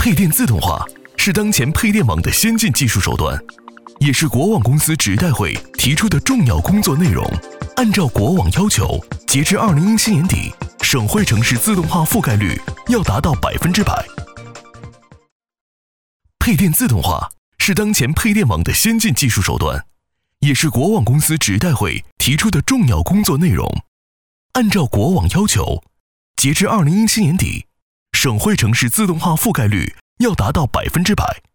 配电自动化是当前配电网的先进技术手段，也是国网公司执代会提出的重要工作内容。按照国网要求，截至2017年底，省会城市自动化覆盖率要达到100%。配电自动化是当前配电网的先进技术手段，也是国网公司执代会提出的重要工作内容。按照国网要求，截至2017年底，省会城市自动化覆盖率要达到100%。